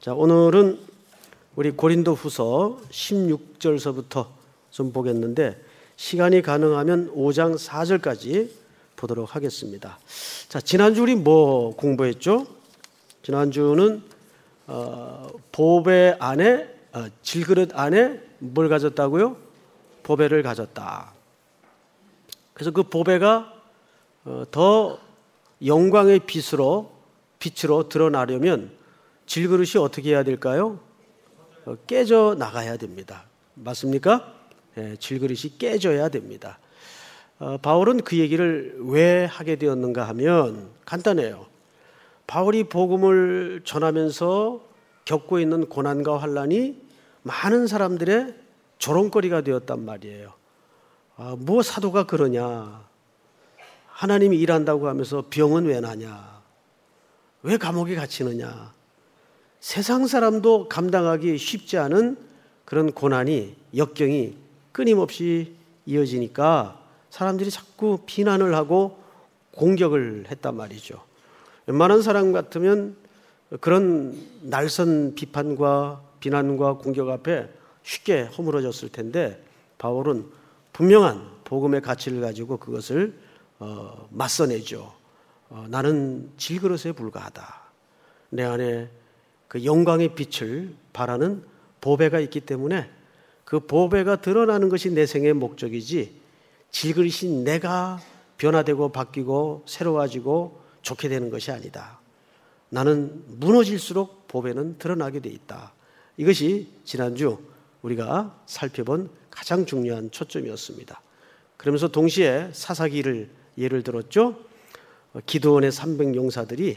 자, 오늘은 우리 고린도후서 16절서부터 좀 보겠는데 시간이 가능하면 5장 4절까지 보도록 하겠습니다. 자, 지난주 우리 뭐 공부했죠? 지난주는 보배 안에 질그릇 안에 뭘 가졌다고요? 보배를 가졌다. 그래서 그 보배가 더 영광의 빛으로 드러나려면 질그릇이 어떻게 해야 될까요? 깨져 나가야 됩니다. 맞습니까? 네, 질그릇이 깨져야 됩니다. 바울은 그 얘기를 왜 하게 되었는가 하면 간단해요. 바울이 복음을 전하면서 겪고 있는 고난과 환난이 많은 사람들의 조롱거리가 되었단 말이에요. 뭐 사도가 그러냐? 하나님이 일한다고 하면서 병은 왜 나냐? 왜 감옥에 갇히느냐? 세상 사람도 감당하기 쉽지 않은 그런 고난이, 역경이 끊임없이 이어지니까 사람들이 자꾸 비난을 하고 공격을 했단 말이죠. 웬만한 사람 같으면 그런 날선 비판과 비난과 공격 앞에 쉽게 허물어졌을 텐데 바울은 분명한 복음의 가치를 가지고 그것을 맞서내죠. 나는 질그릇에 불과하다. 내 안에 그 영광의 빛을 바라는 보배가 있기 때문에 그 보배가 드러나는 것이 내 생의 목적이지 질그릇이 내가 변화되고 바뀌고 새로워지고 좋게 되는 것이 아니다. 나는 무너질수록 보배는 드러나게 돼 있다. 이것이 지난주 우리가 살펴본 가장 중요한 초점이었습니다. 그러면서 동시에 사사기를 예를 들었죠. 기드온의 300용사들이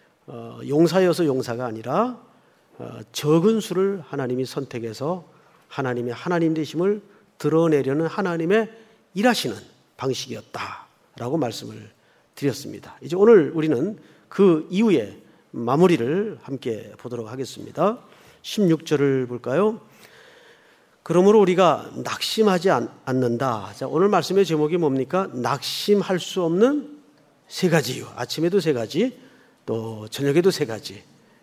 용사여서 용사가 아니라 적은 수를 하나님이 선택해서 하나님의 하나님 되심을 드러내려는 하나님의 일하시는 방식이었다라고 말씀을 드렸습니다. 이제 오늘 우리는 그 이후에 마무리를 함께 보도록 하겠습니다. 16절을 볼까요? 그러므로 우리가 낙심하지 않는다. 자, 오늘 말씀의 제목이 뭡니까? 낙심할 수 없는 세 가지 이유. 아침에도 세 가지, 또 저녁에도 세 가지.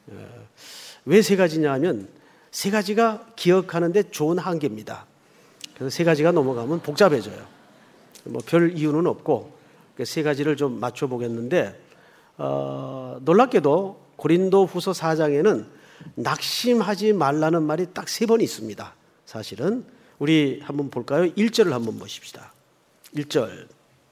왜 세 가지냐 하면 세 가지가 기억하는데 좋은 한계입니다. 그래서 세 가지가 넘어가면 복잡해져요. 뭐 별 이유는 없고 세 가지를 좀 맞춰보겠는데 놀랍게도 고린도후서 4장에는 낙심하지 말라는 말이 딱 3번 있습니다. 사실은 우리 한번 볼까요? 1절을 한번 보십시다. 1절.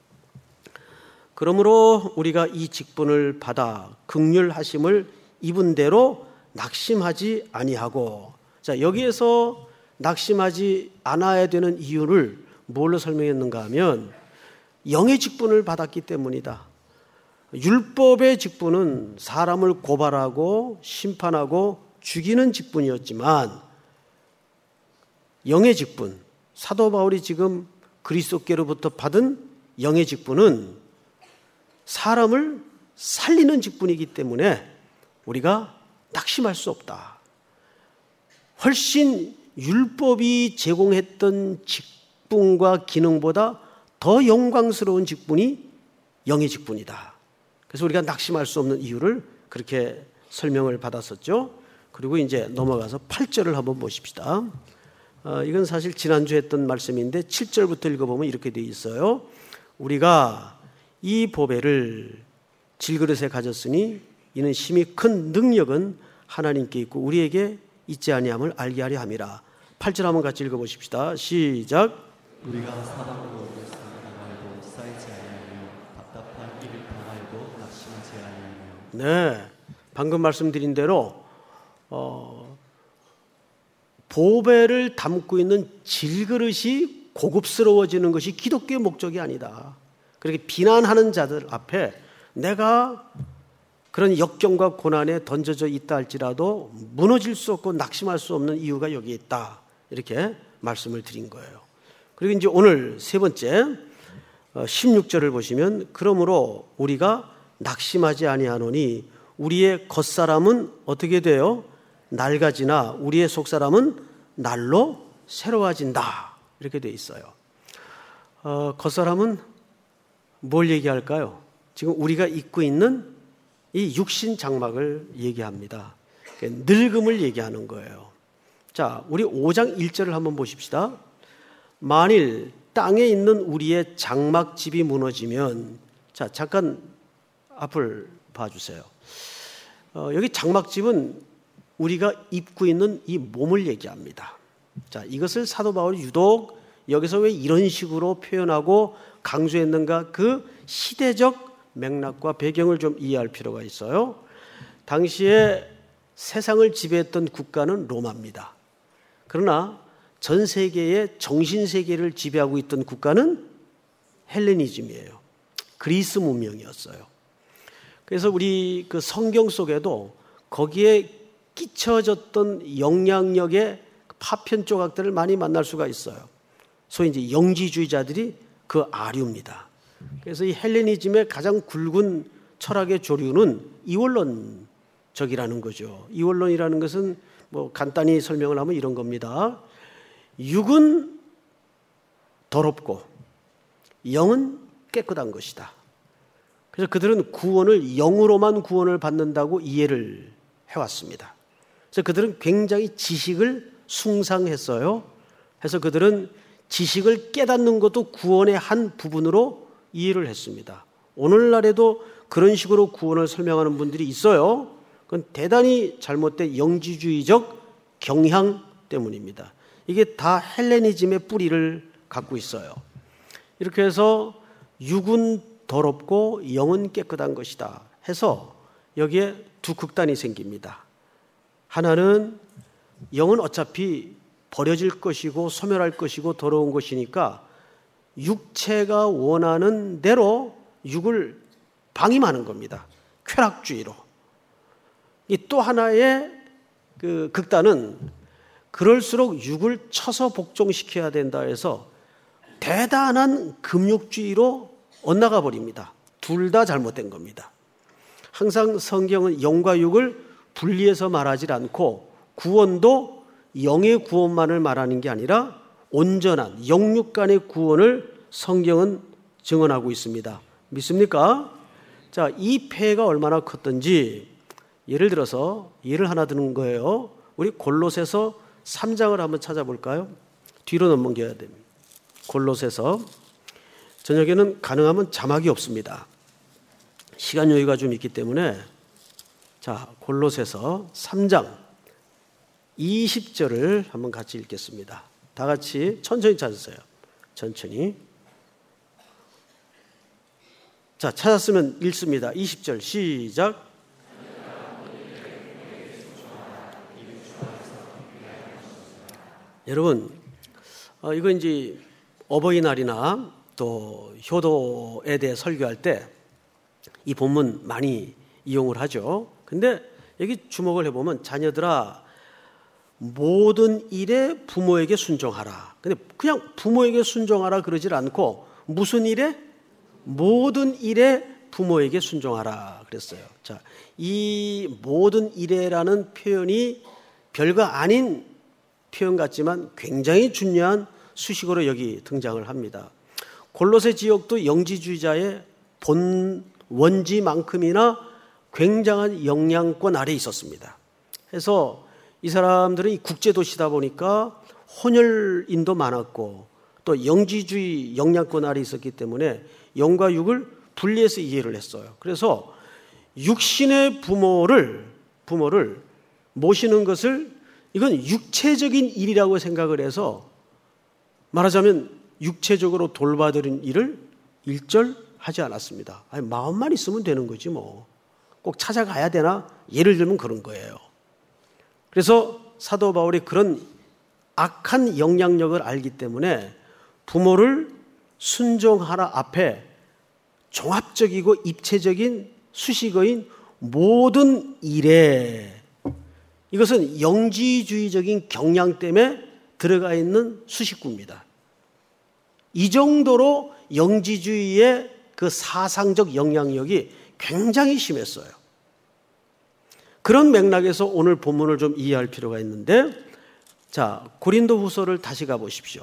그러므로 우리가 이 직분을 받아 긍휼하심을 입은 대로 낙심하지 아니하고. 자, 여기에서 낙심하지 않아야 되는 이유를 뭘로 설명했는가 하면 영의 직분을 받았기 때문이다. 율법의 직분은 사람을 고발하고 심판하고 죽이는 직분이었지만 영의 직분, 사도 바울이 지금 그리스도께로부터 받은 영의 직분은 사람을 살리는 직분이기 때문에 우리가 낙심할 수 없다. 훨씬 율법이 제공했던 직분과 기능보다 더 영광스러운 직분이 영의 직분이다. 그래서 우리가 낙심할 수 없는 이유를 그렇게 설명을 받았었죠. 그리고 이제 넘어가서 8절을 한번 보십시다. 이건 사실 지난주에 했던 말씀인데 7절부터 읽어보면 이렇게 되어 있어요. 우리가 이 보배를 질그릇에 가졌으니 이는 심히 큰 능력은 하나님께 있고 우리에게 있지 아니함을 알게 하려 함이라. 8절 한번 같이 읽어보십시다. 시작. 우리가 사방으로 당하고 쌓이지 아니하며 답답한 일을 당하고 낙심하지 아니하며. 네, 방금 말씀드린 대로 보배를 담고 있는 질그릇이 고급스러워지는 것이 기독교의 목적이 아니다. 그렇게 비난하는 자들 앞에 내가 그런 역경과 고난에 던져져 있다 할지라도 무너질 수 없고 낙심할 수 없는 이유가 여기에 있다. 이렇게 말씀을 드린 거예요. 그리고 이제 오늘 세 번째 16절을 보시면 그러므로 우리가 낙심하지 아니하노니 우리의 겉사람은 어떻게 돼요? 낡아지나 우리의 속사람은 날로 새로워진다. 이렇게 돼 있어요. 겉사람은 뭘 얘기할까요? 지금 우리가 입고 있는 이 육신 장막을 얘기합니다. 늙음을 얘기하는 거예요. 자, 우리 5장 1절을 한번 보십시다. 만일 땅에 있는 우리의 장막집이 무너지면, 자, 잠깐 앞을 봐주세요. 여기 장막집은 우리가 입고 있는 이 몸을 얘기합니다. 자, 이것을 사도 바울이 유독 여기서 왜 이런 식으로 표현하고 강조했는가? 그 시대적 맥락과 배경을 좀 이해할 필요가 있어요. 당시에 세상을 지배했던 국가는 로마입니다. 그러나 전 세계의 정신세계를 지배하고 있던 국가는 헬레니즘이에요. 그리스 문명이었어요. 그래서 우리 그 성경 속에도 거기에 끼쳐졌던 영향력의 파편 조각들을 많이 만날 수가 있어요. 소위 이제 영지주의자들이 그 아류입니다. 그래서 이 헬레니즘의 가장 굵은 철학의 조류는 이원론적이라는 거죠. 이원론이라는 것은 뭐 간단히 설명을 하면 이런 겁니다. 육은 더럽고 영은 깨끗한 것이다. 그래서 그들은 구원을 영으로만 구원을 받는다고 이해를 해왔습니다. 그래서 그들은 굉장히 지식을 숭상했어요. 그래서 그들은 지식을 깨닫는 것도 구원의 한 부분으로 이해를 했습니다. 오늘날에도 그런 식으로 구원을 설명하는 분들이 있어요. 그건 대단히 잘못된 영지주의적 경향 때문입니다. 이게 다 헬레니즘의 뿌리를 갖고 있어요. 이렇게 해서 육은 더럽고 영은 깨끗한 것이다 해서 여기에 두 극단이 생깁니다. 하나는 영은 어차피 버려질 것이고 소멸할 것이고 더러운 것이니까 육체가 원하는 대로 육을 방임하는 겁니다. 쾌락주의로. 이 또 하나의 그 극단은 그럴수록 육을 쳐서 복종시켜야 된다 해서 대단한 금욕주의로 엇나가 버립니다. 둘 다 잘못된 겁니다. 항상 성경은 영과 육을 분리해서 말하지 않고 구원도 영의 구원만을 말하는 게 아니라 온전한 영육 간의 구원을 성경은 증언하고 있습니다. 믿습니까? 자, 이 폐해가 얼마나 컸던지 예를 들어서 예를 하나 드는 거예요. 우리 골로새서 3장을 한번 찾아볼까요? 뒤로 넘겨야 됩니다. 골로새서 저녁에는 가능하면 자막이 없습니다. 시간 여유가 좀 있기 때문에 자, 골로새서 3장 20절을 한번 같이 읽겠습니다. 다 같이 천천히 찾으세요. 천천히. 자, 찾았으면 읽습니다. 20절 시작. 여러분, 이거 이제 어버이날이나 또 효도에 대해 설교할 때 이 본문 많이 이용을 하죠. 근데 여기 주목을 해보면 자녀들아 모든 일에 부모에게 순종하라. 근데 그냥 부모에게 순종하라 그러질 않고 무슨 일에? 모든 일에 부모에게 순종하라 그랬어요. 자, 이 모든 일에라는 표현이 별거 아닌 표현 같지만 굉장히 중요한 수식어로 여기 등장을 합니다. 골로새 지역도 영지주의자의 본 원지만큼이나 굉장한 영향권 아래에 있었습니다. 그래서 이 사람들은 이 국제도시다 보니까 혼혈인도 많았고 또 영지주의 영향권 아래에 있었기 때문에 영과 육을 분리해서 이해를 했어요. 그래서 육신의 부모를 모시는 것을 이건 육체적인 일이라고 생각을 해서 말하자면 육체적으로 돌봐드린 일을 일절하지 않았습니다. 아니, 마음만 있으면 되는 거지 뭐. 꼭 찾아가야 되나? 예를 들면 그런 거예요. 그래서 사도 바울이 그런 악한 영향력을 알기 때문에 부모를 순종하라 앞에 종합적이고 입체적인 수식어인 모든 일에 이것은 영지주의적인 경향 때문에 들어가 있는 수식구입니다. 이 정도로 영지주의의 그 사상적 영향력이 굉장히 심했어요. 그런 맥락에서 오늘 본문을 좀 이해할 필요가 있는데 자, 고린도후서를 다시 가보십시오.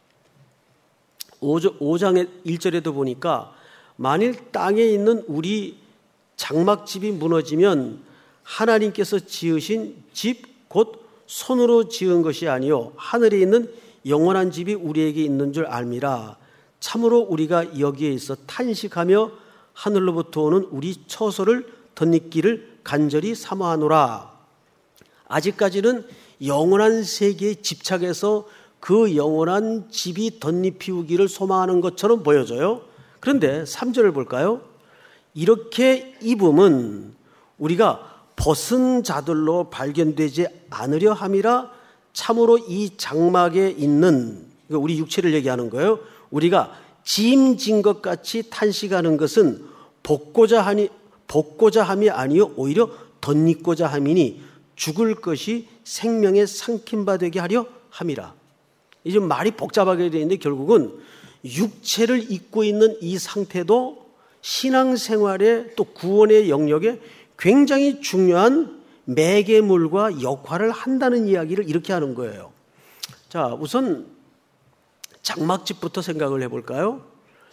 5장의 1절에도 보니까 만일 땅에 있는 우리 장막집이 무너지면 하나님께서 지으신 집 곧 손으로 지은 것이 아니요 하늘에 있는 영원한 집이 우리에게 있는 줄 알미라. 참으로 우리가 여기에 있어 탄식하며 하늘로부터 오는 우리 처소를 덧입기를 간절히 사모하노라. 아직까지는 영원한 세계에 집착해서 그 영원한 집이 덧입히우기를 소망하는 것처럼 보여져요. 그런데 3절을 볼까요? 이렇게 입음은 우리가 벗은 자들로 발견되지 않으려 함이라. 참으로 이 장막에 있는, 우리 육체를 얘기하는 거예요. 우리가 짐진 것 같이 탄식하는 것은 벗고자 함이 아니요 오히려 덧입고자 함이니 죽을 것이 생명에 삼킨 바 되게 하려 함이라. 이제 말이 복잡하게 되어 있는데 결국은 육체를 입고 있는 이 상태도 신앙생활의 또 구원의 영역에 굉장히 중요한 매개물과 역할을 한다는 이야기를 이렇게 하는 거예요. 자, 우선 장막집부터 생각을 해볼까요?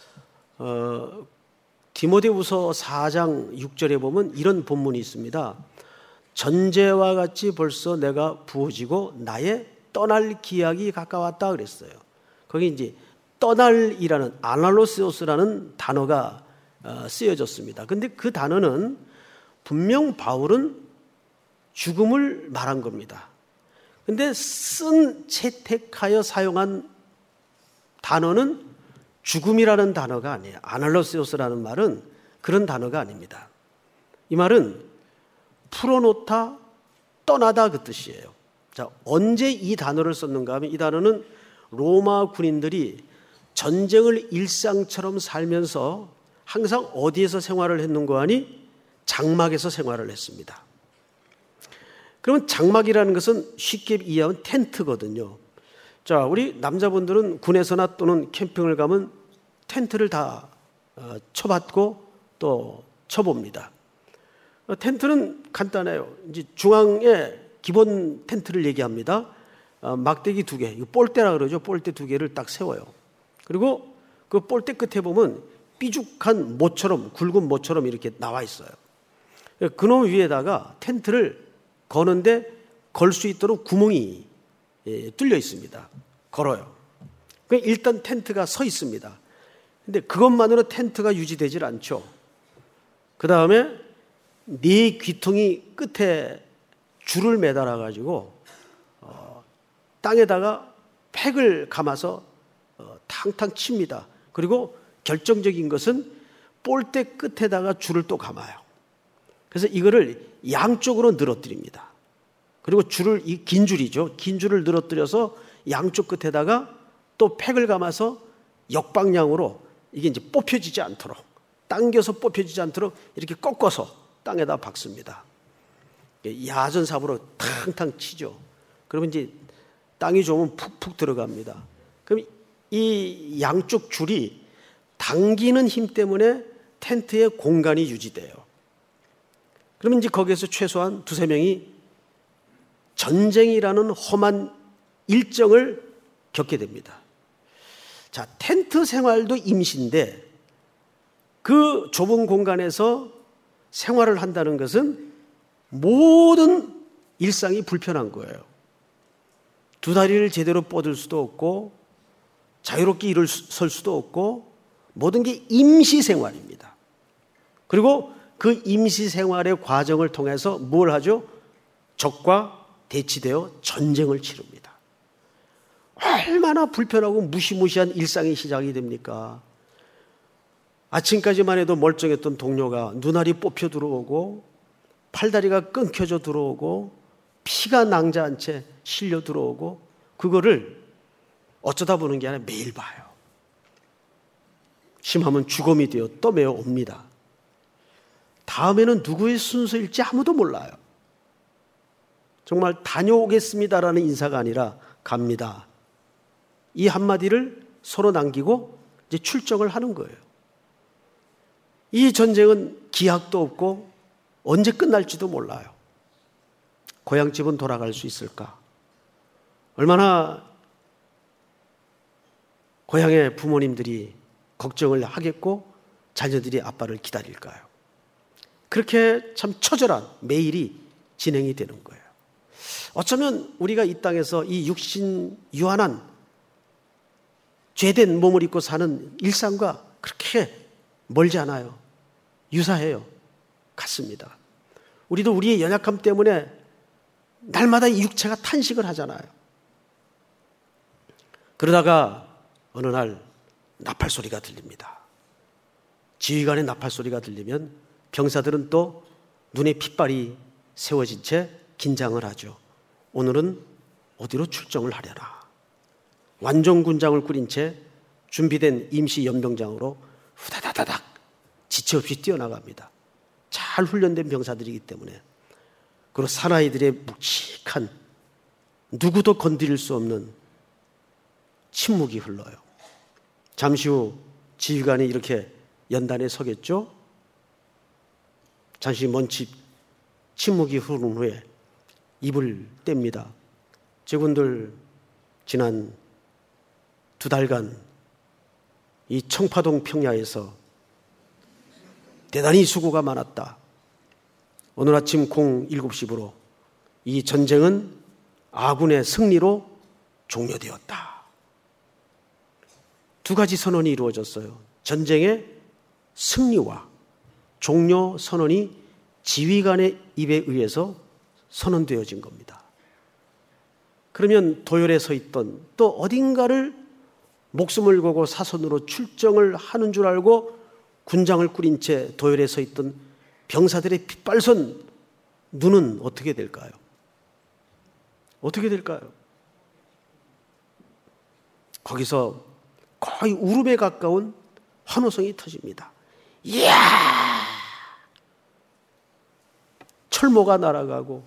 디모데후서 4장 6절에 보면 이런 본문이 있습니다. 전제와 같이 벌써 내가 부어지고 나의 떠날 기약이 가까웠다 그랬어요. 거기 이제 떠날이라는 아날로세오스라는 단어가 쓰여졌습니다. 근데 그 단어는 분명 바울은 죽음을 말한 겁니다. 근데 채택하여 사용한 단어는 죽음이라는 단어가 아니에요. 아날로세오스라는 말은 그런 단어가 아닙니다. 이 말은 풀어놓다, 떠나다 그 뜻이에요. 자, 언제 이 단어를 썼는가 하면 이 단어는 로마 군인들이 전쟁을 일상처럼 살면서 항상 어디에서 생활을 했는가 하니 장막에서 생활을 했습니다. 그러면 장막이라는 것은 쉽게 이해하면 텐트거든요. 자, 우리 남자분들은 군에서나 또는 캠핑을 가면 텐트를 다 쳐봤고 또 쳐봅니다. 텐트는 간단해요. 이제 중앙에 기본 텐트를 얘기합니다. 막대기 2개, 이거 볼대라 그러죠. 볼대 2개를 딱 세워요. 그리고 그 볼대 끝에 보면 삐죽한 모처럼, 굵은 모처럼 이렇게 나와 있어요. 그놈 위에다가 텐트를 거는데 걸 수 있도록 구멍이 뚫려 있습니다. 걸어요. 일단 텐트가 서 있습니다. 근데 그것만으로 텐트가 유지되질 않죠. 그 다음에 네 귀퉁이 끝에 줄을 매달아 가지고 땅에다가 팩을 감아서 탕탕 칩니다. 그리고 결정적인 것은 볼대 끝에다가 줄을 또 감아요. 그래서 이거를 양쪽으로 늘어뜨립니다. 그리고 줄을, 이 긴 줄이죠. 긴 줄을 늘어뜨려서 양쪽 끝에다가 또 팩을 감아서 역방향으로 이게 이제 뽑혀지지 않도록, 당겨서 뽑혀지지 않도록 이렇게 꺾어서 땅에다 박습니다. 야전삽으로 탕탕 치죠. 그러면 이제 땅이 좋으면 푹푹 들어갑니다. 그럼 이 양쪽 줄이 당기는 힘 때문에 텐트의 공간이 유지돼요. 그러면 이제 거기에서 최소한 2-3명이 전쟁이라는 험한 일정을 겪게 됩니다. 자, 텐트 생활도 임시인데 그 좁은 공간에서 생활을 한다는 것은 모든 일상이 불편한 거예요. 2 다리를 제대로 뻗을 수도 없고 자유롭게 일어설 수도 없고 모든 게 임시 생활입니다. 그리고 그 임시 생활의 과정을 통해서 뭘 하죠? 적과 대치되어 전쟁을 치릅니다. 얼마나 불편하고 무시무시한 일상이 시작이 됩니까? 아침까지만 해도 멀쩡했던 동료가 눈알이 뽑혀 들어오고 팔다리가 끊겨져 들어오고 피가 낭자한 채 실려 들어오고 그거를 어쩌다 보는 게 아니라 매일 봐요. 심하면 죽음이 되어 떠매어 옵니다. 다음에는 누구의 순서일지 아무도 몰라요. 정말 다녀오겠습니다라는 인사가 아니라 갑니다. 이 한마디를 서로 남기고 이제 출정을 하는 거예요. 이 전쟁은 기약도 없고 언제 끝날지도 몰라요. 고향집은 돌아갈 수 있을까? 얼마나 고향의 부모님들이 걱정을 하겠고 자녀들이 아빠를 기다릴까요? 그렇게 참 처절한 매일이 진행이 되는 거예요. 어쩌면 우리가 이 땅에서 이 육신 유한한 죄된 몸을 입고 사는 일상과 그렇게 멀지 않아요. 유사해요. 같습니다. 우리도 우리의 연약함 때문에 날마다 이 육체가 탄식을 하잖아요. 그러다가 어느 날 나팔 소리가 들립니다. 지휘관의 나팔 소리가 들리면 병사들은 또 눈에 핏발이 세워진 채 긴장을 하죠. 오늘은 어디로 출정을 하려나. 완종군장을 꾸린 채 준비된 임시 연병장으로 후다다다닥 지체 없이 뛰어나갑니다. 잘 훈련된 병사들이기 때문에. 그리고 사나이들의 묵직한 누구도 건드릴 수 없는 침묵이 흘러요. 잠시 후 지휘관이 이렇게 연단에 서겠죠. 잠시 먼 침묵이 흐른 후에 입을 뗍니다. 제군들 지난 2달간 이 청파동 평야에서 대단히 수고가 많았다. 오늘 아침 07시부로 이 전쟁은 아군의 승리로 종료되었다. 2가지 선언이 이루어졌어요. 전쟁의 승리와 종료 선언이 지휘관의 입에 의해서 선언되어진 겁니다. 그러면 도열에 서 있던 또 어딘가를 목숨을 걸고 사선으로 출정을 하는 줄 알고 군장을 꾸린 채 도열에 서 있던 병사들의 핏발선 눈은 어떻게 될까요? 어떻게 될까요? 거기서 거의 울음에 가까운 환호성이 터집니다. 이야! 철모가 날아가고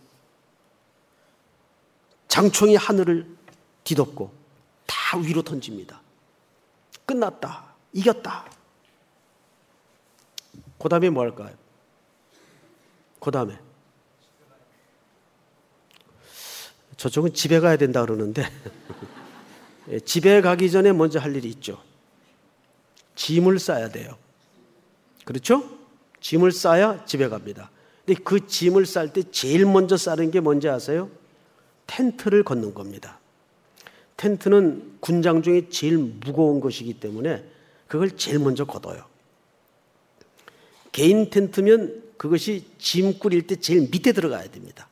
장총이 하늘을 뒤덮고 다 위로 던집니다. 끝났다. 이겼다. 그 다음에 뭐 할까요? 그 다음에 저쪽은 집에 가야 된다 그러는데 집에 가기 전에 먼저 할 일이 있죠. 짐을 싸야 돼요. 그렇죠? 짐을 싸야 집에 갑니다. 근데 그 짐을 쌀 때 제일 먼저 싸는 게 뭔지 아세요? 텐트를 걷는 겁니다. 텐트는 군장 중에 제일 무거운 것이기 때문에 그걸 제일 먼저 걷어요. 개인 텐트면 그것이 짐 꾸릴 때 제일 밑에 들어가야 됩니다.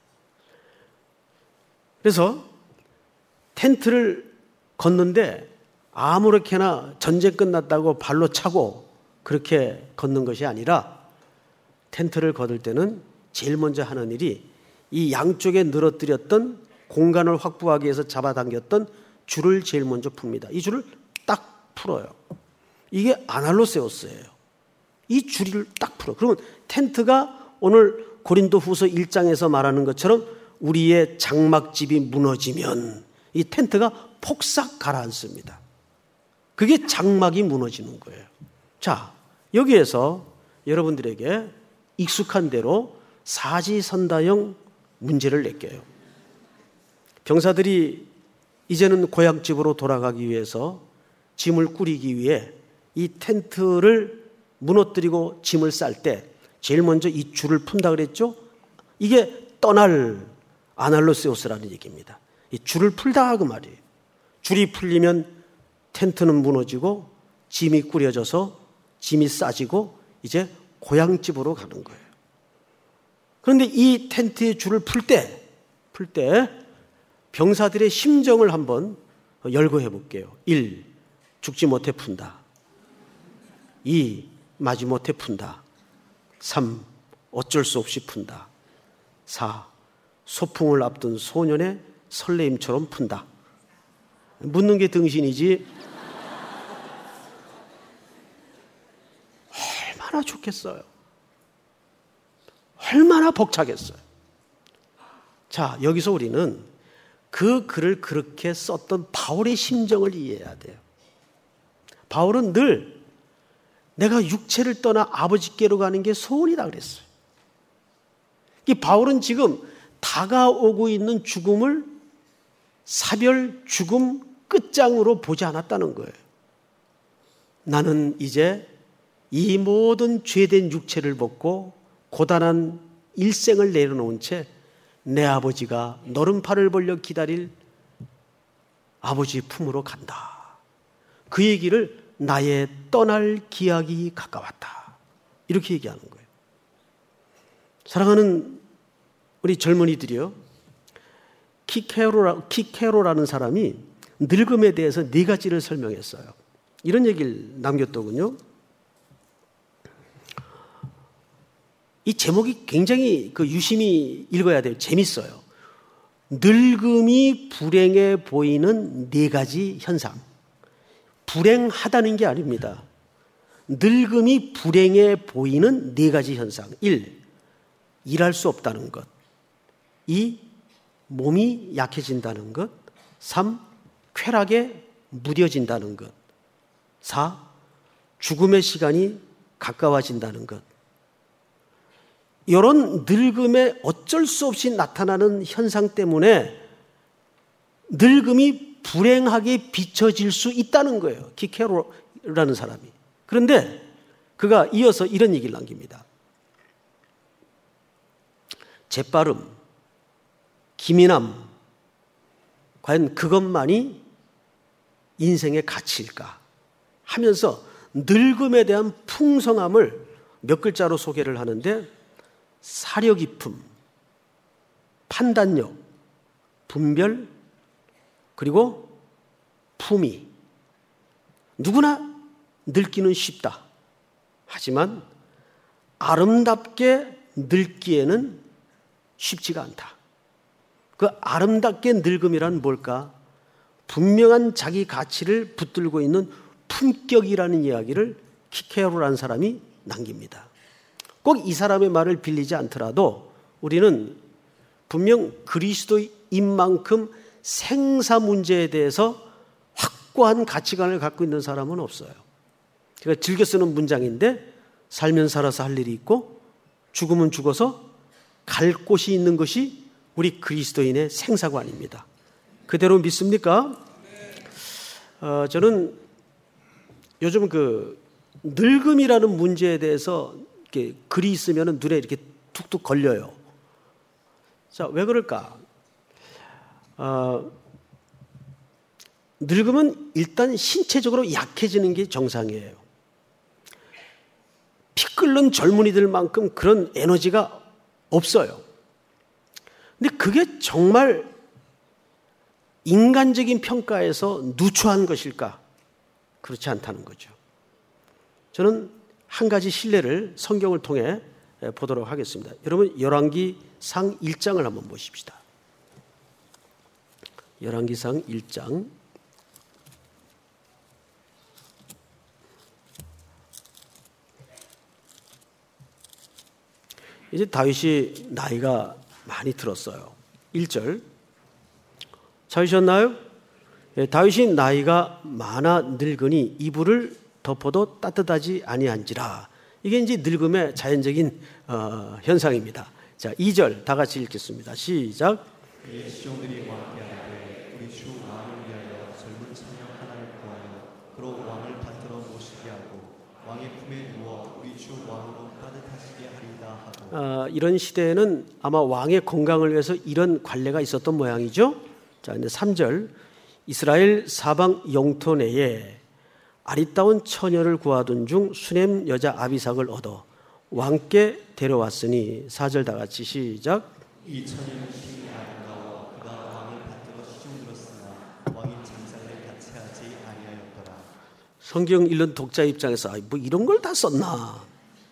그래서 텐트를 걷는데 아무렇게나 전쟁 끝났다고 발로 차고 그렇게 걷는 것이 아니라 텐트를 걷을 때는 제일 먼저 하는 일이 이 양쪽에 늘어뜨렸던 공간을 확보하기 위해서 잡아당겼던 줄을 제일 먼저 풉니다. 이 줄을 딱 풀어요. 이게 아날로세우스예요. 이 줄을 딱 풀어. 그러면 텐트가 오늘 고린도후서 1장에서 말하는 것처럼 우리의 장막집이 무너지면 이 텐트가 폭삭 가라앉습니다. 그게 장막이 무너지는 거예요. 자, 여기에서 여러분들에게 익숙한 대로 사지선다형 문제를 낼게요. 병사들이 이제는 고향집으로 돌아가기 위해서 짐을 꾸리기 위해 이 텐트를 무너뜨리고 짐을 쌀 때 제일 먼저 이 줄을 푼다 그랬죠? 이게 떠날 아날로세우스라는 얘기입니다. 이 줄을 풀다 그 말이에요. 줄이 풀리면 텐트는 무너지고 짐이 꾸려져서 짐이 싸지고 이제 고향집으로 가는 거예요. 그런데 이 텐트의 줄을 풀 때 병사들의 심정을 한번 열거해 볼게요. 1. 죽지 못해 푼다. 2. 마지못해 푼다. 3. 어쩔 수 없이 푼다. 4. 소풍을 앞둔 소년의 설레임처럼 푼다. 묻는 게 등신이지 얼마나 좋겠어요. 얼마나 벅차겠어요. 자, 여기서 우리는 그 글을 그렇게 썼던 바울의 심정을 이해해야 돼요. 바울은 늘 내가 육체를 떠나 아버지께로 가는 게 소원이다 그랬어요. 이 바울은 지금 다가오고 있는 죽음을 사별 죽음 끝장으로 보지 않았다는 거예요. 나는 이제 이 모든 죄된 육체를 벗고 고단한 일생을 내려놓은 채 내 아버지가 너른 팔을 벌려 기다릴 아버지 품으로 간다. 그 얘기를 나의 떠날 기약이 가까웠다. 이렇게 얘기하는 거예요. 사랑하는 우리 젊은이들이요. 키케로라는 사람이 늙음에 대해서 4가지를 설명했어요. 이런 얘기를 남겼더군요. 이 제목이 굉장히 유심히 읽어야 돼요. 재밌어요. 늙음이 불행해 보이는 4가지 현상. 불행하다는 게 아닙니다. 늙음이 불행해 보이는 4가지 현상. 1. 일할 수 없다는 것. 2. 몸이 약해진다는 것. 3. 쾌락에 무뎌진다는 것. 4. 죽음의 시간이 가까워진다는 것. 이런 늙음에 어쩔 수 없이 나타나는 현상 때문에 늙음이 불행하게 비춰질 수 있다는 거예요. 키케로라는 사람이. 그런데 그가 이어서 이런 얘기를 남깁니다. 재빠름, 기민함, 과연 그것만이 인생의 가치일까 하면서 늙음에 대한 풍성함을 몇 글자로 소개를 하는데 사려 깊음, 판단력, 분별, 그리고 품위. 누구나 늙기는 쉽다. 하지만 아름답게 늙기에는 쉽지가 않다. 그 아름답게 늙음이란 뭘까? 분명한 자기 가치를 붙들고 있는 품격이라는 이야기를 키케로라는 사람이 남깁니다. 꼭 이 사람의 말을 빌리지 않더라도 우리는 분명 그리스도인 만큼 생사 문제에 대해서 확고한 가치관을 갖고 있는 사람은 없어요. 제가 즐겨 쓰는 문장인데 살면 살아서 할 일이 있고 죽으면 죽어서 갈 곳이 있는 것이 우리 그리스도인의 생사관입니다. 그대로 믿습니까? 저는 요즘 늙음이라는 문제에 대해서 이렇게 글이 있으면 눈에 이렇게 툭툭 걸려요. 자, 왜 그럴까? 늙으면 일단 신체적으로 약해지는 게 정상이에요. 피 끓는 젊은이들만큼 그런 에너지가 없어요. 근데 그게 정말 인간적인 평가에서 누추한 것일까? 그렇지 않다는 거죠. 저는 한 가지 신뢰를 성경을 통해 보도록 하겠습니다. 여러분 열왕기상 1장을 한번 보십시다. 열왕기상 1장 이제 다윗이 나이가 많이 들었어요. 1절 찾으셨나요? 다윗이 나이가 많아 늙으니 이불을 덮어도 따뜻하지 아니한지라. 이게 이제 늙음의 자연적인 현상입니다. 자, 2절 다 같이 읽겠습니다. 시작. 그의 시종들이 왕께 하되 우리 주 왕을 위하여 젊은 처녀 하나를 구하여 그로 왕을 받들어 모시게 하고 왕의 품에 누워 우리 주 왕으로 따뜻하시게 하리다 하고. 이런 시대에는 아마 왕의 건강을 위해서 이런 관례가 있었던 모양이죠. 자, 근데 3절 이스라엘 사방 영토 내에 아리따운 처녀를 구하던 중 수넴 여자 아비삭을 얻어 왕께 데려왔으니. 4절 다 같이 시작. 이 처녀는 힘이 아름다워 그가 왕을 받들어 시중들었으나 왕이 잠자리에 같이 하지 아니하였더라. 성경 읽는 독자 입장에서 뭐 이런 걸 다 썼나?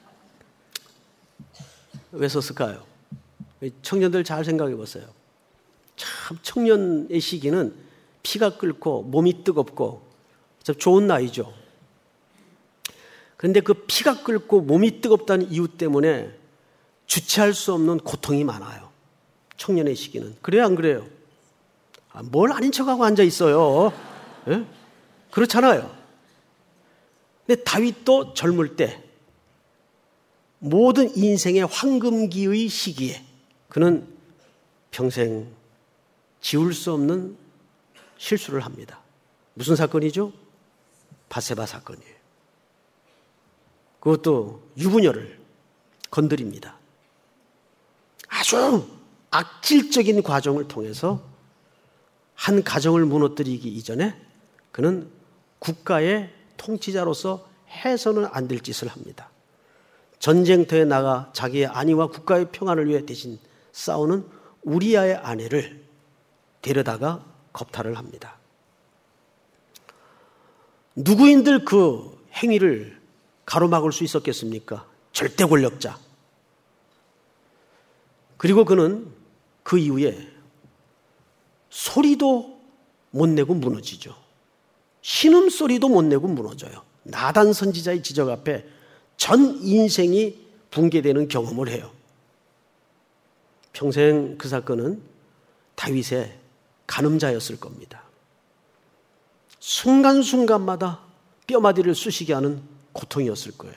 왜 썼을까요? 청년들 잘 생각해 보세요. 참 청년의 시기는 피가 끓고 몸이 뜨겁고 참 좋은 나이죠. 그런데 그 피가 끓고 몸이 뜨겁다는 이유 때문에 주체할 수 없는 고통이 많아요. 청년의 시기는. 그래요, 안 그래요? 뭘 아닌 척하고 앉아 있어요. 예? 그렇잖아요. 근데 다윗도 젊을 때 모든 인생의 황금기의 시기에 그는 평생 지울 수 없는 실수를 합니다. 무슨 사건이죠? 바세바 사건이에요. 그것도 유부녀를 건드립니다. 아주 악질적인 과정을 통해서 한 가정을 무너뜨리기 이전에 그는 국가의 통치자로서 해서는 안 될 짓을 합니다. 전쟁터에 나가 자기의 안위와 국가의 평안을 위해 대신 싸우는 우리아의 아내를 데려다가 겁탈을 합니다. 누구인들 그 행위를 가로막을 수 있었겠습니까? 절대 권력자. 그리고 그는 그 이후에 소리도 못 내고 무너지죠. 신음소리도 못 내고 무너져요. 나단 선지자의 지적 앞에 전 인생이 붕괴되는 경험을 해요. 평생 그 사건은 다윗의 간음자였을 겁니다. 순간순간마다 뼈마디를 쑤시게 하는 고통이었을 거예요.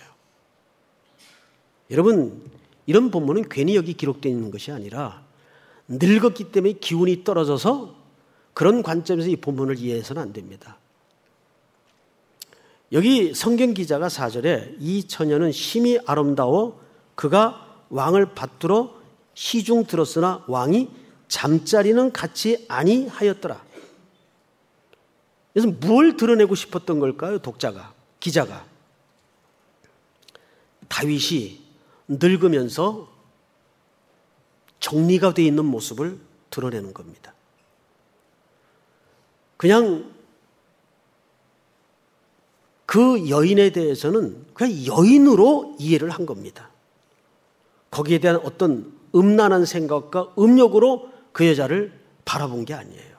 여러분, 이런 본문은 괜히 여기 기록되어 있는 것이 아니라 늙었기 때문에 기운이 떨어져서 그런 관점에서 이 본문을 이해해서는 안 됩니다. 여기 성경 기자가 4절에 이 처녀는 심히 아름다워 그가 왕을 받들어 시중 들었으나 왕이 잠자리는 같이 아니하였더라. 그래서 뭘 드러내고 싶었던 걸까요? 기자가. 다윗이 늙으면서 정리가 되어 있는 모습을 드러내는 겁니다. 그냥 그 여인에 대해서는 그냥 여인으로 이해를 한 겁니다. 거기에 대한 어떤 음란한 생각과 음욕으로 그 여자를 바라본 게 아니에요.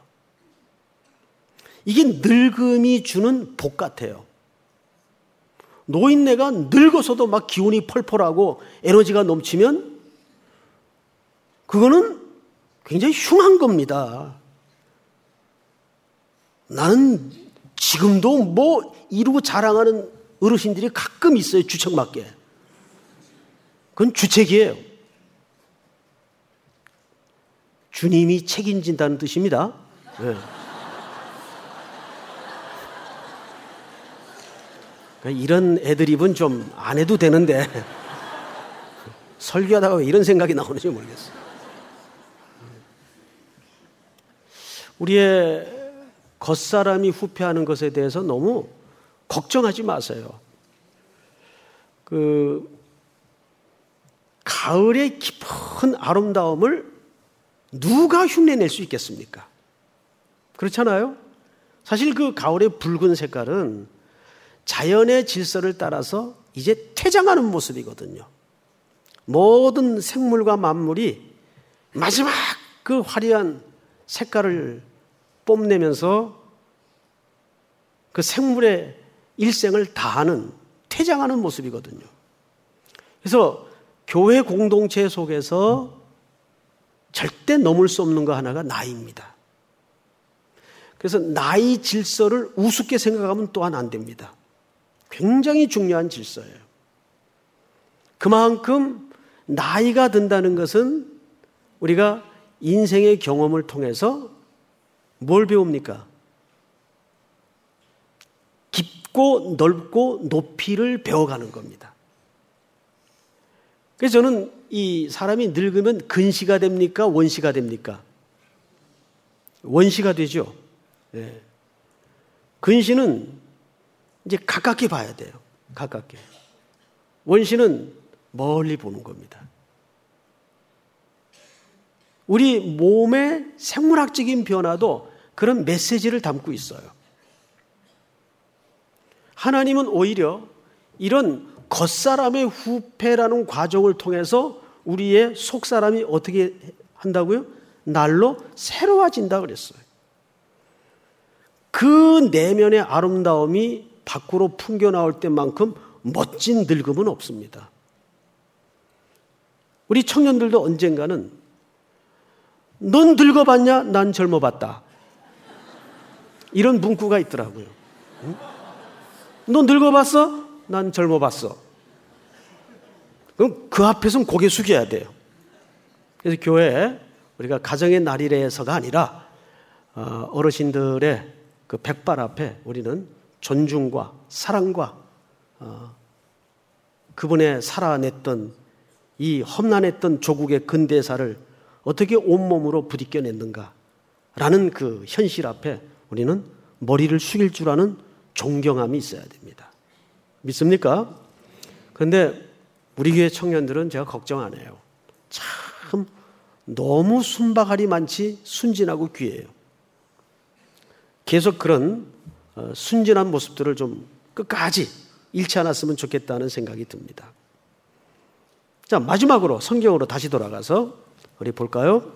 이게 늙음이 주는 복 같아요. 노인네가 늙어서도 막 기운이 펄펄하고 에너지가 넘치면 그거는 굉장히 흉한 겁니다. 나는 지금도 뭐 이루고 자랑하는 어르신들이 가끔 있어요. 주책맞게. 그건 주책이에요. 주님이 책임진다는 뜻입니다. 네. 이런 애드립은 좀 안 해도 되는데 설교하다가 왜 이런 생각이 나오는지 모르겠어요. 우리의 겉사람이 후패하는 것에 대해서 너무 걱정하지 마세요. 가을의 깊은 아름다움을 누가 흉내낼 수 있겠습니까? 그렇잖아요? 사실 그 가을의 붉은 색깔은 자연의 질서를 따라서 이제 퇴장하는 모습이거든요. 모든 생물과 만물이 마지막 그 화려한 색깔을 뽐내면서 그 생물의 일생을 다하는, 퇴장하는 모습이거든요. 그래서 교회 공동체 속에서 절대 넘을 수 없는 거 하나가 나이입니다. 그래서 나이 질서를 우습게 생각하면 또한 안 됩니다. 굉장히 중요한 질서예요. 그만큼 나이가 든다는 것은 우리가 인생의 경험을 통해서 뭘 배웁니까? 깊고 넓고 높이를 배워가는 겁니다. 그래서 저는 이 사람이 늙으면 근시가 됩니까? 원시가 됩니까? 원시가 되죠. 네. 근시는 이제 가깝게 봐야 돼요. 가깝게. 원시는 멀리 보는 겁니다. 우리 몸의 생물학적인 변화도 그런 메시지를 담고 있어요. 하나님은 오히려 이런 겉사람의 후패라는 과정을 통해서 우리의 속사람이 어떻게 한다고요? 날로 새로워진다 그랬어요. 그 내면의 아름다움이 밖으로 풍겨나올 때만큼 멋진 늙음은 없습니다. 우리 청년들도 언젠가는 넌 늙어봤냐? 난 젊어봤다. 이런 문구가 있더라고요. 응? 넌 늙어봤어? 난 젊어봤어. 그럼 그 앞에서는 고개 숙여야 돼요. 그래서 교회에 우리가 가정의 날이래서가 아니라 어르신들의 그 백발 앞에 우리는 존중과 사랑과 그분의 살아냈던 이 험난했던 조국의 근대사를 어떻게 온몸으로 부딪혀냈는가라는 그 현실 앞에 우리는 머리를 숙일 줄 아는 존경함이 있어야 됩니다. 믿습니까? 그런데 우리 교회 청년들은 제가 걱정 안 해요. 참 너무 순박하리 많지 순진하고 귀해요. 계속 그런 순진한 모습들을 좀 끝까지 잃지 않았으면 좋겠다는 생각이 듭니다. 자, 마지막으로 성경으로 다시 돌아가서 우리 볼까요?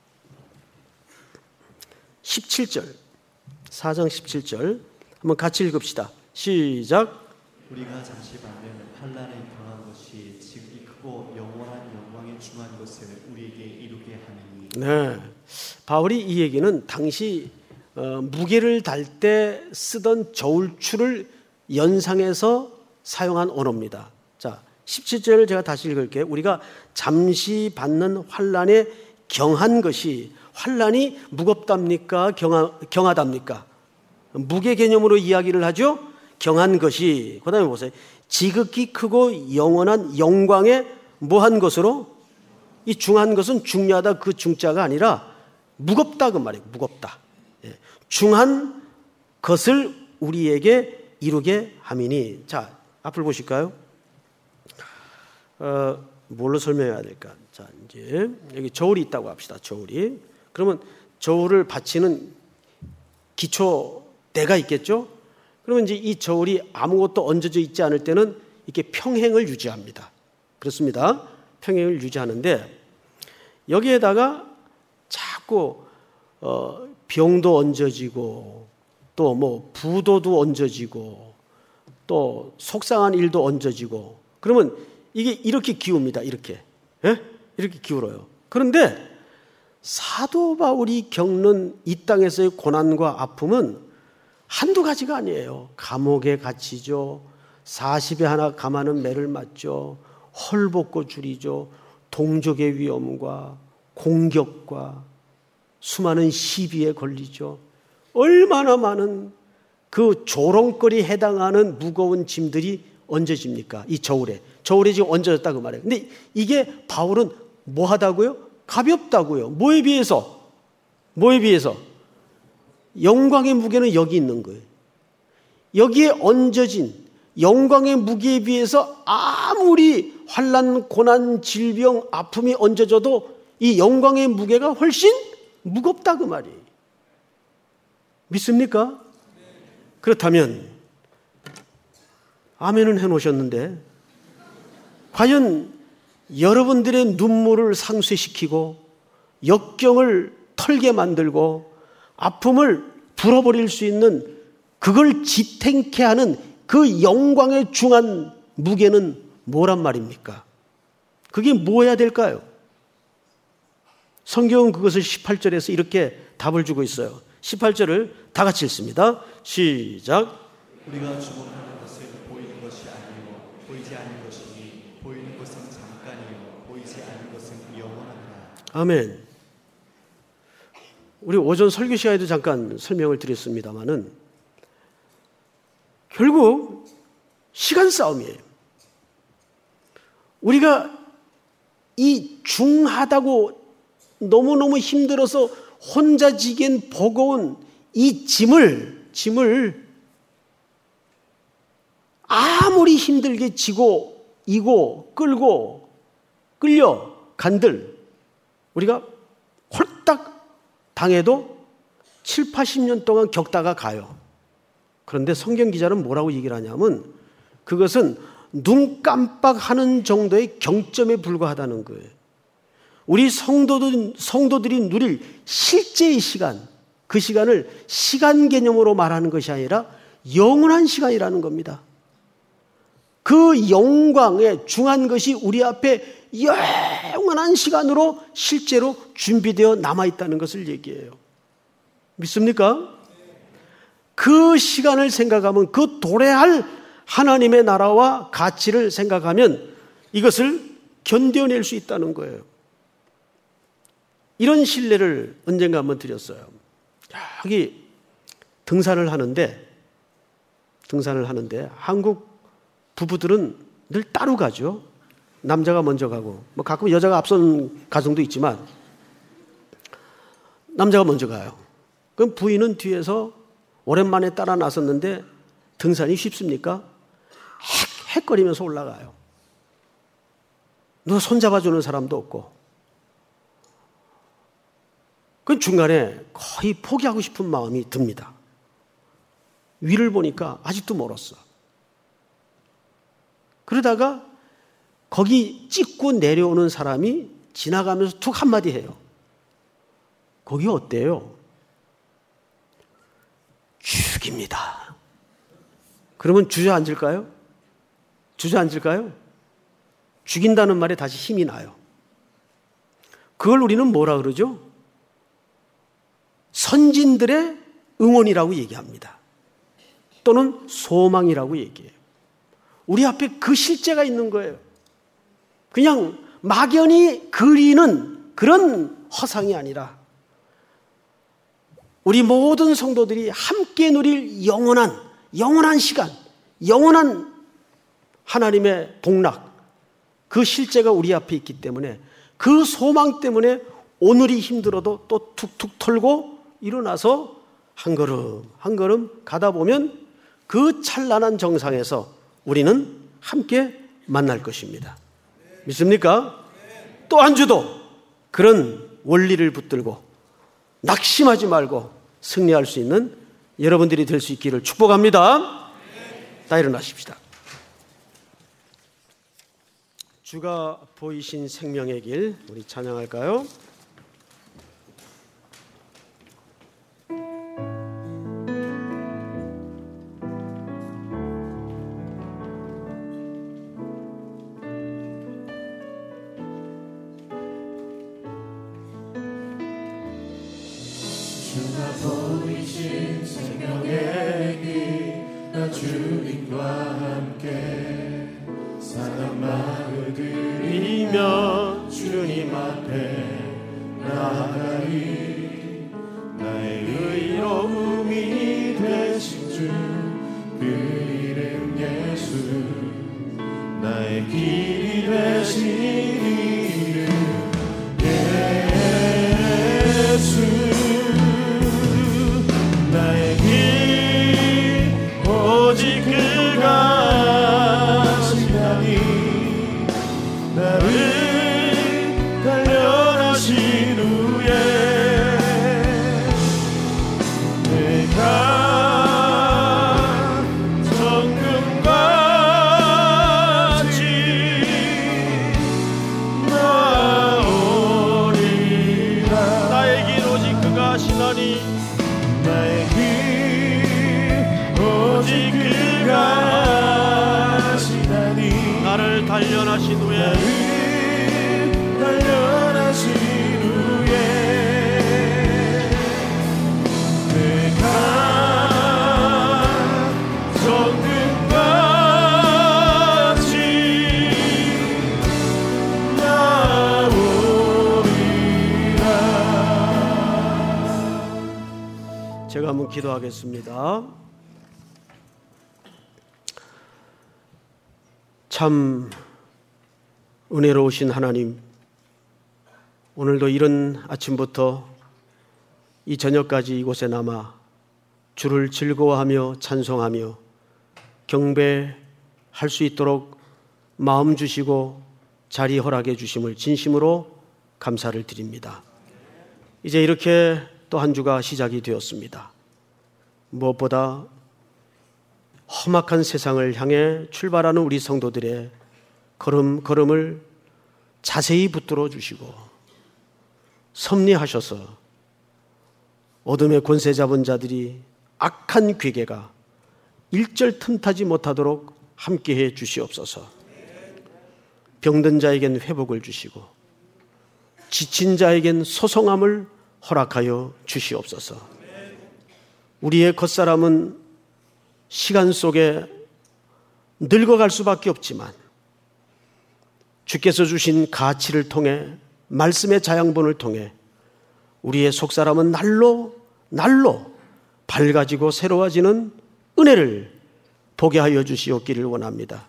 17절, 4장 17절 한번 같이 읽읍시다. 시작. 우리가 잠시 반면 환난에 경한 것이 지극히 크고 영원한 영광에 중한 것을 우리에게 이루게 하느니. 네, 바울이 이 얘기는 당시 무게를 달 때 쓰던 저울추를 연상해서 사용한 언어입니다. 자, 17절을 제가 다시 읽을게요. 우리가 잠시 받는 환난에 경한 것이, 환난이 무겁답니까? 경하답니까? 무게 개념으로 이야기를 하죠. 경한 것이, 그 다음에 보세요. 지극히 크고 영원한 영광에 뭐한 것으로? 이 중한 것은 중요하다 그 중자가 아니라 무겁다 그 말이에요. 무겁다. 중한 것을 우리에게 이루게 함이니. 자, 앞을 보실까요? 뭘로 설명해야 될까? 자, 이제 여기 저울이 있다고 합시다. 저울이. 그러면 저울을 받치는 기초대가 있겠죠? 그러면 이제 이 저울이 아무것도 얹어져 있지 않을 때는 이렇게 평행을 유지합니다. 그렇습니다. 평행을 유지하는데 여기에다가 자꾸 병도 얹어지고 또 뭐 부도도 얹어지고 또 속상한 일도 얹어지고 그러면 이게 이렇게 기웁니다. 이렇게. 예? 이렇게 기울어요. 그런데 사도 바울이 겪는 이 땅에서의 고난과 아픔은 한두 가지가 아니에요. 감옥에 갇히죠. 40에 하나 감하는 매를 맞죠. 헐벗고 줄이죠. 동족의 위험과 공격과 수많은 시비에 걸리죠. 얼마나 많은 그 조롱거리에 해당하는 무거운 짐들이 얹어집니까? 이 저울에. 저울에 지금 얹어졌다 그 말이에요. 근데 이게 바울은 뭐 하다고요? 가볍다고요. 뭐에 비해서? 뭐에 비해서? 영광의 무게는 여기 있는 거예요. 여기에 얹어진 영광의 무게에 비해서 아무리 환난, 고난, 질병, 아픔이 얹어져도 이 영광의 무게가 훨씬 무겁다 그 말이에요. 믿습니까? 그렇다면 아멘은 해놓으셨는데 과연 여러분들의 눈물을 상쇄시키고 역경을 털게 만들고 아픔을 불어버릴 수 있는 그걸 지탱케 하는 그 영광의 중한 무게는 뭐란 말입니까? 그게 뭐여야 될까요? 성경은 그것을 18절에서 이렇게 답을 주고 있어요. 18절을 다 같이 읽습니다. 시작. 우리가 주목하는 것은 보이는 것이 아니요 보이지 않는 것이니 보이는 것은 잠깐이요 보이지 않는 것은 영원하다. 아멘. 우리 오전 설교 시간에도 잠깐 설명을 드렸습니다마는 결국 시간 싸움이에요. 우리가 이 중하다고 너무너무 힘들어서 혼자 지기엔 버거운 이 짐을 아무리 힘들게 지고 이고 끌고 끌려 간들 우리가 홀딱 당해도 7, 80년 동안 겪다가 가요. 그런데 성경 기자는 뭐라고 얘기를 하냐면 그것은 눈 깜빡하는 정도의 경점에 불과하다는 거예요. 우리 성도들이 누릴 실제의 시간, 그 시간을 시간 개념으로 말하는 것이 아니라 영원한 시간이라는 겁니다. 그 영광에 중한 것이 우리 앞에 영원한 시간으로 실제로 준비되어 남아있다는 것을 얘기해요. 믿습니까? 그 시간을 생각하면 그 도래할 하나님의 나라와 가치를 생각하면 이것을 견뎌낼 수 있다는 거예요. 이런 신뢰를 언젠가 한번 드렸어요. 여기 등산을 하는데 한국 부부들은 늘 따로 가죠. 남자가 먼저 가고 뭐 가끔 여자가 앞선 가정도 있지만 남자가 먼저 가요. 그럼 부인은 뒤에서 오랜만에 따라 나섰는데 등산이 쉽습니까? 헥헥거리면서 올라가요. 누가 손잡아주는 사람도 없고. 그 중간에 거의 포기하고 싶은 마음이 듭니다. 위를 보니까 아직도 멀었어. 그러다가 거기 찍고 내려오는 사람이 지나가면서 툭 한마디 해요. 거기 어때요? 죽입니다. 그러면 주저앉을까요? 주저앉을까요? 죽인다는 말에 다시 힘이 나요. 그걸 우리는 뭐라 그러죠? 선진들의 응원이라고 얘기합니다. 또는 소망이라고 얘기해요. 우리 앞에 그 실제가 있는 거예요. 그냥 막연히 그리는 그런 허상이 아니라 우리 모든 성도들이 함께 누릴 영원한 시간, 영원한 하나님의 복락, 그 실제가 우리 앞에 있기 때문에 그 소망 때문에 오늘이 힘들어도 또 툭툭 털고 일어나서 한 걸음 한 걸음 가다 보면 그 찬란한 정상에서 우리는 함께 만날 것입니다. 믿습니까? 또 한 주도 그런 원리를 붙들고 낙심하지 말고 승리할 수 있는 여러분들이 될 수 있기를 축복합니다. 다 일어나십시다. 주가 보이신 생명의 길, 우리 찬양할까요? 주가 보이신 생명의 길, 나 주님과 함께 사랑 마을 들이며 주님 앞에 나아가리. 나의 의로움이 되신 주, 그 이름 예수, 나의 길이 되신 이름 예수. 나의 길 오직 그가 하시나니, 나를 단련하신 후에 내가 정금같이 나오리라. 나의 길 오직 그가 하시나니, 나의 길 오직 그가 하시나니, 나를 단련하신 후에 나를 단련하신 후에 내가 정금같이 나오리라. 제가 한번 기도하겠습니다. 참 은혜로우신 하나님, 오늘도 이른 아침부터 이 저녁까지 이곳에 남아 주를 즐거워하며 찬송하며 경배할 수 있도록 마음 주시고 자리 허락해 주심을 진심으로 감사를 드립니다. 이제 이렇게 또 한 주가 시작이 되었습니다. 무엇보다 험악한 세상을 향해 출발하는 우리 성도들의 걸음걸음을 자세히 붙들어 주시고 섭리하셔서 어둠의 권세 잡은 자들이 악한 괴계가 일절 틈타지 못하도록 함께해 주시옵소서. 병든 자에겐 회복을 주시고 지친 자에겐 소성함을 허락하여 주시옵소서. 우리의 겉사람은 시간 속에 늙어갈 수밖에 없지만 주께서 주신 가치를 통해, 말씀의 자양분을 통해 우리의 속사람은 날로 밝아지고 새로워지는 은혜를 보게 하여 주시옵기를 원합니다.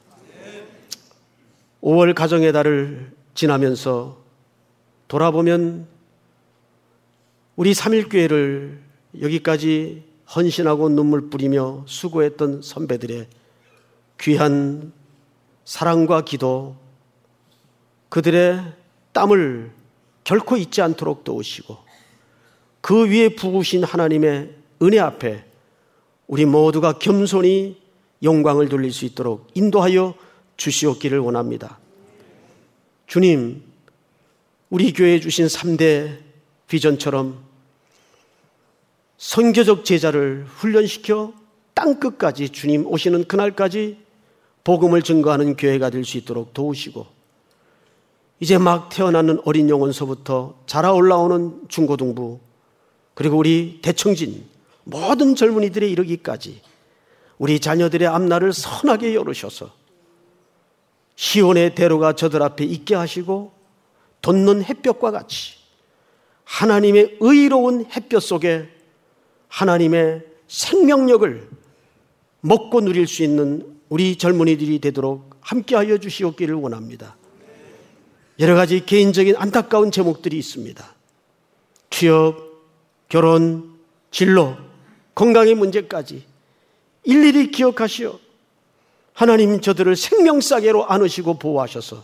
5월 가정의 달을 지나면서 돌아보면 우리 삼일교회를 여기까지 헌신하고 눈물 뿌리며 수고했던 선배들의 귀한 사랑과 기도, 그들의 땀을 결코 잊지 않도록 도우시고 그 위에 부으신 하나님의 은혜 앞에 우리 모두가 겸손히 영광을 돌릴 수 있도록 인도하여 주시옵기를 원합니다. 주님, 우리 교회에 주신 3대 비전처럼 선교적 제자를 훈련시켜 땅끝까지 주님 오시는 그날까지 복음을 증거하는 교회가 될 수 있도록 도우시고, 이제 막 태어나는 어린 영혼서부터 자라 올라오는 중고등부, 그리고 우리 대청진 모든 젊은이들에 이르기까지 우리 자녀들의 앞날을 선하게 열으셔서 시온의 대로가 저들 앞에 있게 하시고 돋는 햇볕과 같이 하나님의 의로운 햇볕 속에 하나님의 생명력을 먹고 누릴 수 있는 우리 젊은이들이 되도록 함께하여 주시옵기를 원합니다. 여러 가지 개인적인 안타까운 제목들이 있습니다. 취업, 결혼, 진로, 건강의 문제까지 일일이 기억하시어 하나님 저들을 생명싸개로 안으시고 보호하셔서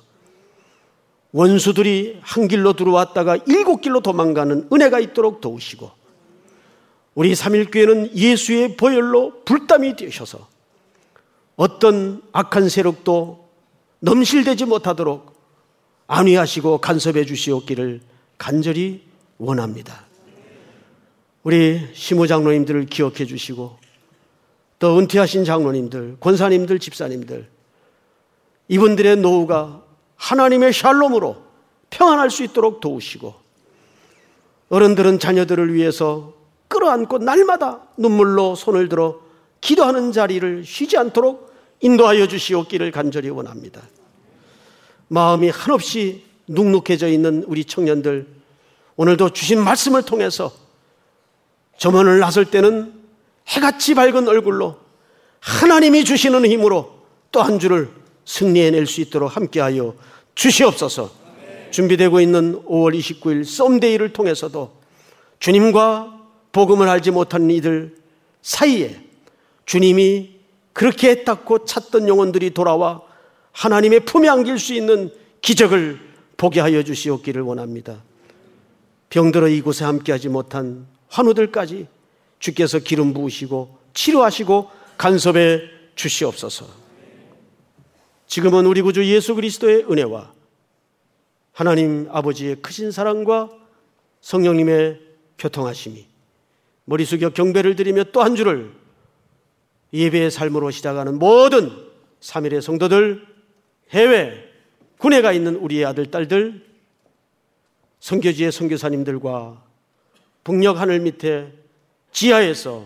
원수들이 한 길로 들어왔다가 7길로 도망가는 은혜가 있도록 도우시고, 우리 삼일교회는 예수의 보혈로 불담이 되셔서 어떤 악한 세력도 넘실대지 못하도록 안위하시고 간섭해 주시옵기를 간절히 원합니다. 우리 시무장로님들을 기억해 주시고 또 은퇴하신 장로님들, 권사님들, 집사님들, 이분들의 노후가 하나님의 샬롬으로 평안할 수 있도록 도우시고, 어른들은 자녀들을 위해서 끌어안고 날마다 눈물로 손을 들어 기도하는 자리를 쉬지 않도록 인도하여 주시옵기를 간절히 원합니다. 마음이 한없이 눅눅해져 있는 우리 청년들, 오늘도 주신 말씀을 통해서 점원을 나설 때는 해같이 밝은 얼굴로 하나님이 주시는 힘으로 또 한 주를 승리해낼 수 있도록 함께하여 주시옵소서. 준비되고 있는 5월 29일 썸데이를 통해서도 주님과 복음을 알지 못한 이들 사이에 주님이 그렇게 닦고 찾던 영혼들이 돌아와 하나님의 품에 안길 수 있는 기적을 보게 하여 주시옵기를 원합니다. 병들어 이곳에 함께하지 못한 환우들까지 주께서 기름 부으시고 치료하시고 간섭해 주시옵소서. 지금은 우리 구주 예수 그리스도의 은혜와 하나님 아버지의 크신 사랑과 성령님의 교통하심이 머리 숙여 경배를 드리며 또 한 주를 예배의 삶으로 시작하는 모든 3일의 성도들, 해외, 군에 가 있는 우리의 아들, 딸들, 선교지의 선교사님들과 북녘 하늘 밑에 지하에서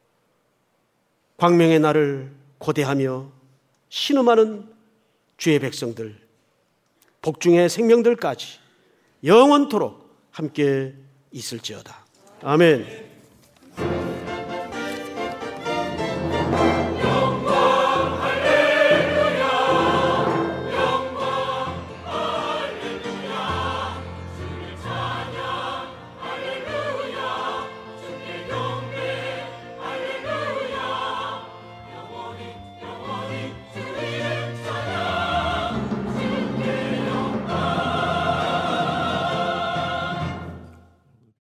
광명의 날을 고대하며 신음하는 주의 백성들, 복중의 생명들까지 영원토록 함께 있을지어다. 아멘.